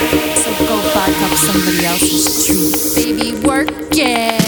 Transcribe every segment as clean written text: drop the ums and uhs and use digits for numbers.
So go bark up somebody else's tree. Baby, work it.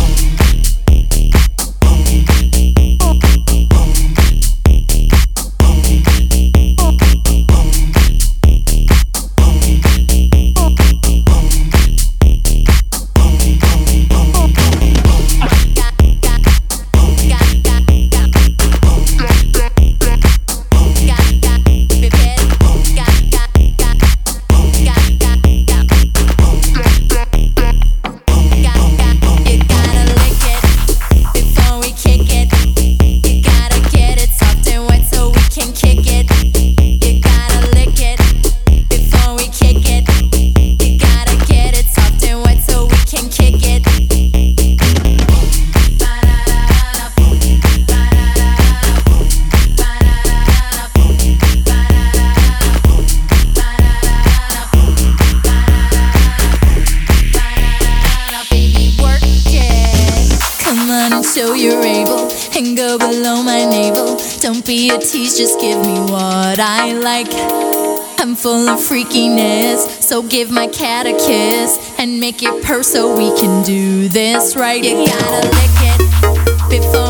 Show you're able and go below my navel. Don't be a tease, just give me what I like. I'm full of freakiness, so give my cat a kiss and make it purr so we can do this right. You gotta lick it before